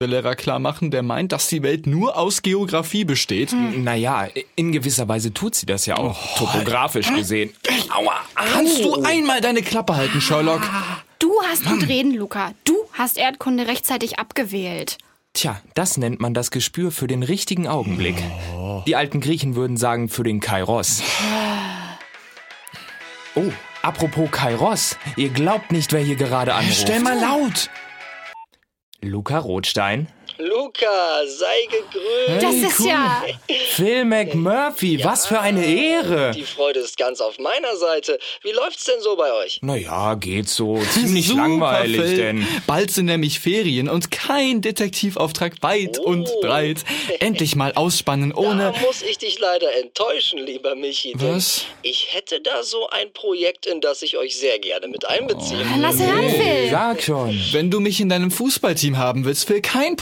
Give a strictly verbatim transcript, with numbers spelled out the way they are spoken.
Lehrer klar machen, der meint, dass die Welt nur aus Geografie besteht. Hm. Naja, in gewisser Weise tut sie das ja auch, oh, topografisch halt. gesehen. Aua, kannst du einmal deine Klappe halten, Sherlock? Du hast gut reden, Luca. Du hast Erdkunde rechtzeitig abgewählt. Tja, das nennt man das Gespür für den richtigen Augenblick. Oh. Die alten Griechen würden sagen, für den Kairos. Oh, apropos Kairos. Ihr glaubt nicht, wer hier gerade anruft. Stell mal laut. Luca Rothstein. Luca, sei gegrüßt. Das ist ja... Phil McMurphy, ja, was für eine Ehre. Die Freude ist ganz auf meiner Seite. Wie läuft's denn so bei euch? Naja, geht so. Ziemlich Super, langweilig, Phil. denn... Bald sind nämlich Ferien und kein Detektivauftrag weit Oh. und breit. Endlich mal ausspannen ohne... Da muss ich dich leider enttäuschen, lieber Michi. denn Was? Ich hätte da so ein Projekt, in das ich euch sehr gerne mit einbeziehen Lass hören, Phil. Sag schon. Wenn du mich in deinem Fußballteam haben willst, Phil, kein